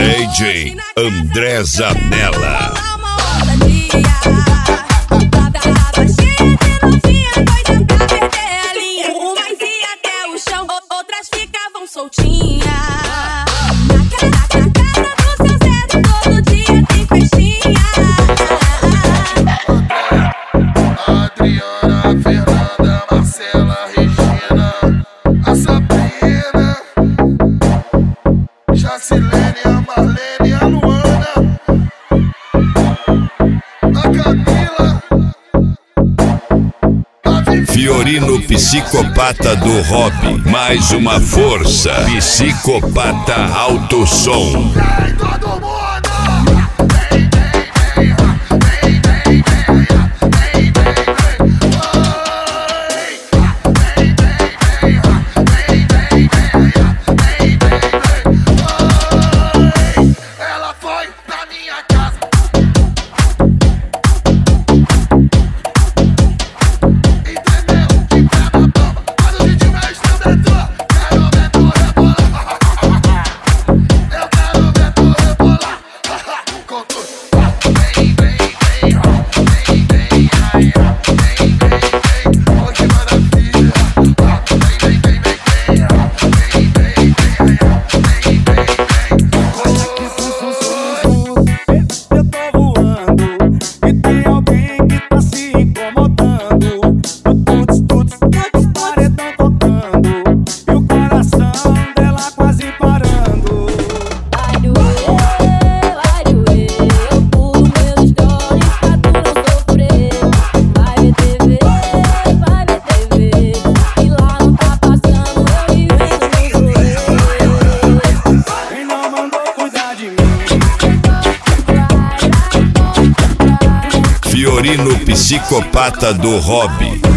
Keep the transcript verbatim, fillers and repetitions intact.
D J André Zanella. Soltinha na cara, na cara do seu Zé, todo dia tem festinha. Adriana, Fernanda, Marcela, Regina, a Sabrina, Jacilene, a Marlene, a Luana, a Camila, a Vivi. Fiorino Psicopata do Hobby, mais uma força. Psicopata Alto Som. Vem todo mundo! Ela foi na minha casa. Entendeu? Que pega a bomba. Mas o ritmo é estudantor. Quero ver tu rebolar. Eu quero ver tu rebolar. Com tudo. Vem, vem, vem. Vem, vem, ai, vem, vem, vem. Oh, que maravilha. Vem, vem, vem, vem, vem. Vem, vem, vem, ai, vem, vem, vem. Eu tô voando e tem alguém que tá se incomodando. O tuts, tuts, tuts, paredão tocando e o coração dela quase parando. Vai doer, vai doer, eu pulo meus stories pra tu não sofrer. Vai ver T V, vai ver T V, e lá não tá passando, eu me vendo no rolê. Quem não mandou cuidar de mim? Fiorino Psicopata do Hobby.